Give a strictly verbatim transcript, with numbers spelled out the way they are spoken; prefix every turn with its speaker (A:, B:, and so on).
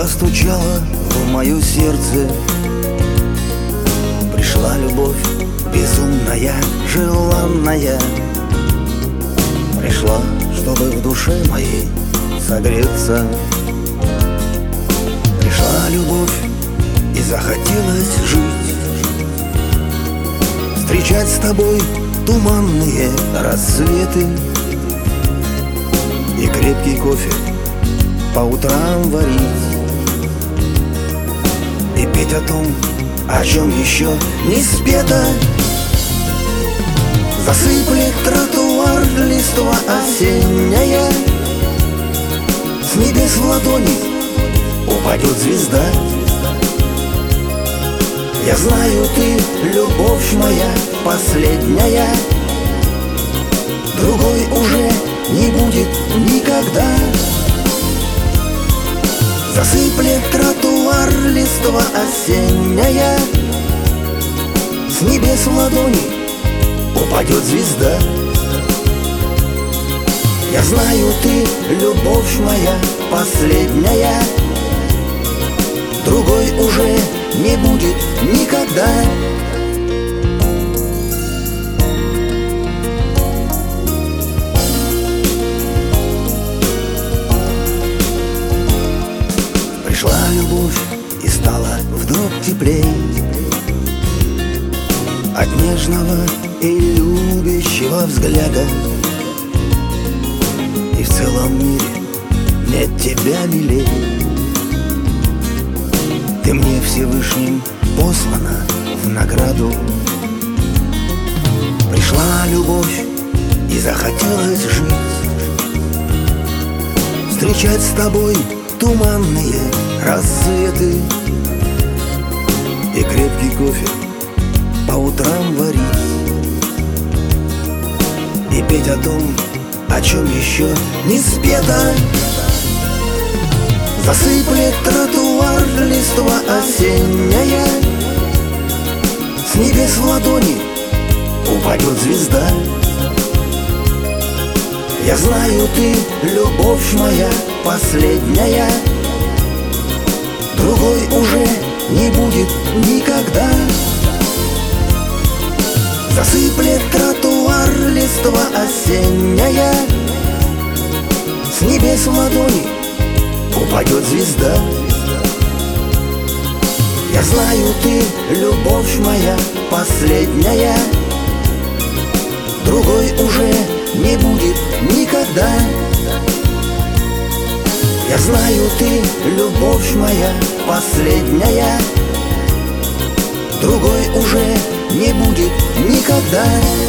A: постучала в мое сердце. Пришла любовь безумная, желанная. Пришла, чтобы в душе моей согреться. Пришла любовь и захотелось жить, встречать с тобой туманные рассветы и крепкий кофе по утрам варить, и петь о том, о чем еще не спето. Засыплет тротуар листва осенняя, с небес в ладони упадет звезда. Я знаю, ты, любовь моя последняя, другой уже не будет никогда. Засыплет тротуар листва осенняя, с небес в ладони упадет звезда. Я знаю, ты, любовь моя последняя, другой уже не будет никогда. Пришла любовь и стала вдруг теплей от нежного и любящего взгляда. И в целом мире нет тебя милей. Ты мне Всевышним послана в награду. Пришла любовь и захотелось жить, встречать с тобой туманные рассветы и крепкий кофе по утрам варить, и петь о том, о чем еще не спето. Засыплет тротуар листва осенняя, с небес в ладони упадет звезда. Я знаю, ты, любовь моя последняя, другой уже не будет никогда. Засыплет тротуар листва осенняя, с небес в ладони упадет звезда. Я знаю, ты, любовь моя последняя, другой уже не будет никогда. Я знаю, ты, любовь моя последняя, другой уже не будет никогда.